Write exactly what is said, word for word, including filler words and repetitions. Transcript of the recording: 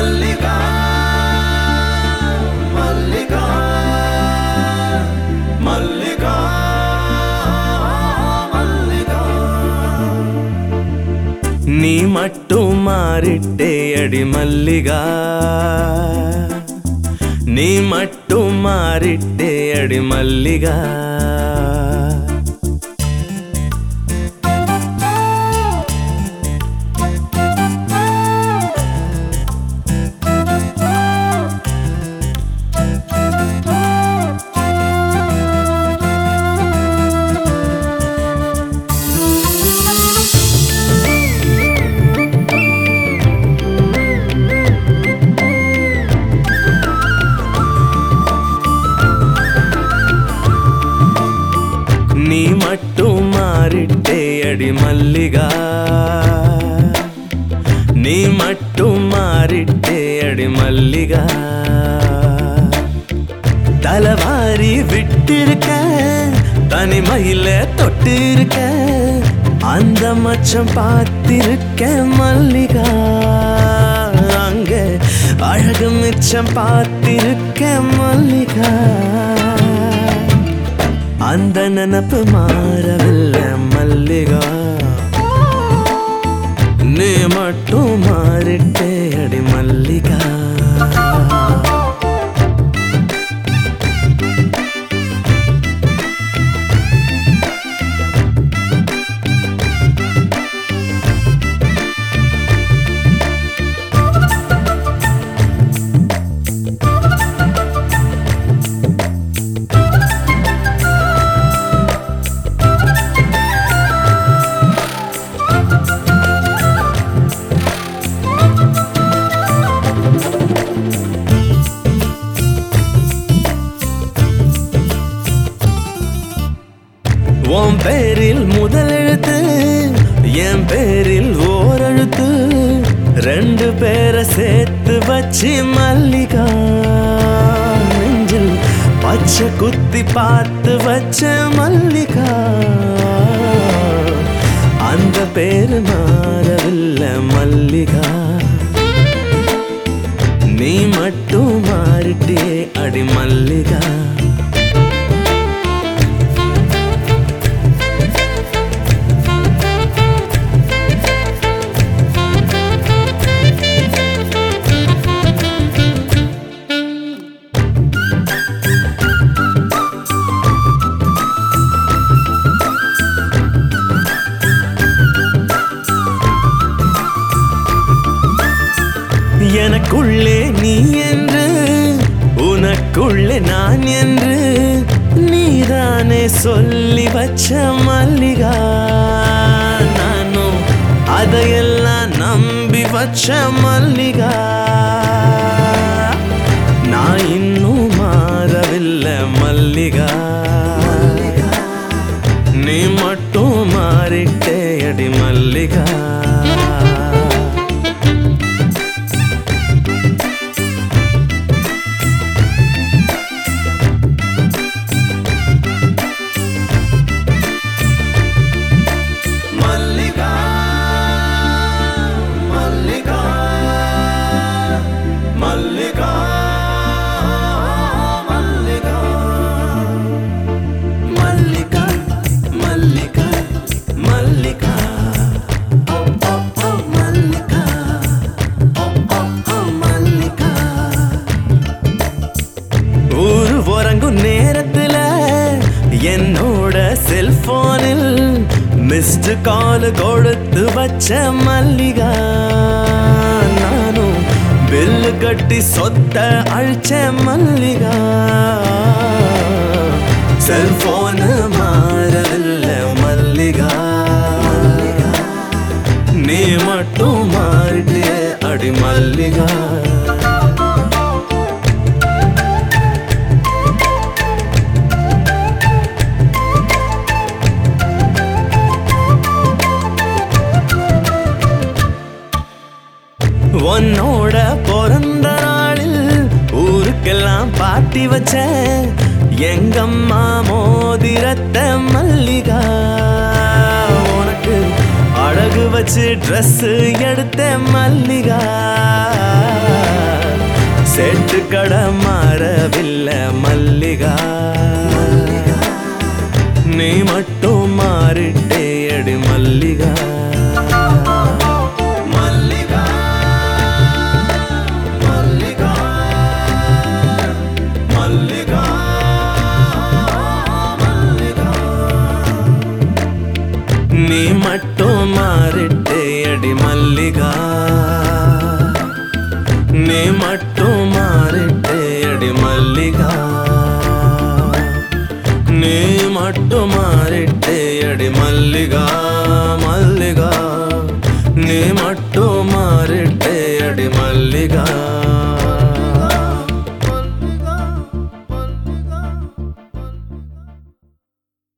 மல்லிகா மல்லிகா மல்லிகா மல்லிகா நீ மட்டும் மாறிட்டே அடி மல்லிகா நீ மட்டும் மாறிட்டே அடி மல்லிகா நீ மட்டும் மாறிட்டே அடி மல்லிகா நீ மட்டும் மாறிட்டே அடி மல்லிகா தலவாரி விட்டிருக்க தனிமையில தொட்டிருக்க அந்த மச்சம் பார்த்திருக்க மல்லிகா அங்க அழகு மிச்சம் பார்த்திருக்க மல்லிகா அந்த நினப்பு மாறவில்லை மல்லிகா நீ மட்டும் மாறிட்டே அடி மல்லிகா உன் பேரில் முதல் எழுத்து என் பேரில் ஓர் எழுத்து ரெண்டு பேரை சேர்த்து வச்சு மல்லிகா நெஞ்சில் பச்சை குத்தி பார்த்து வச்ச மல்லிகா அந்த பேரு மாறவில்லை மல்லிகா நீ மட்டும் மாறிட்டே அடி மல்லிகா எனக்குள்ளே நீ என்று உனக்குள்ளே நான் என்று நீதானே சொல்லி வச்ச மல்லிகா நானும் அதையெல்லாம் நம்பி வச்ச மல்லிகா நான் இன்னும் மாறவில்லை மல்லிகா நீ மட்டும் மாறிட்டே அடி மல்லிகா மல்லிகா மல்லிகா மல்லிகா மல்லிகா மல்லிகா ஓ ஓ ஓ மல்லிகா ஓ ஓ ஓ மல்லிகா ஊரு உறங்கும் நேரத்துல என்னோட செல்போனில் மிஸ்டு கால் கொடுத்து வச்ச மல்லிகா நானும் பில்லு கட்டி சொத்த அழிச்ச மல்லிகா செல்போன் மாறவில்லை மல்லிகா நீ மட்டும் மாறிட்டே அடி மல்லிகா உன்னோட பிறந்த நாளில் ஊருக்கெல்லாம் பாட்டி வச்ச எங்கம்மா மோதிரத்த மல்லிகா உனக்கு அழகு வச்சு ட்ரெஸ் எடுத்த மல்லிகா செட்டு கட மாறவில்லை மல்லிகா, நீ மட்டும் மாறிட்டே அடி மல்லிகா. மல்லிகா மல்லிகா மல்லிகா மல்லிகா, நீ மட்டும் மாறிட்டே அடி மல்லிகா, நீ மட்டும் மாறிட்டே அடி மல்லிகா, நீ மட்டும் மாறிட்டே அடி மல்லிகா. மல்லிகா நீ மட்டும் மாறிட்டே அடி மல்லிகா.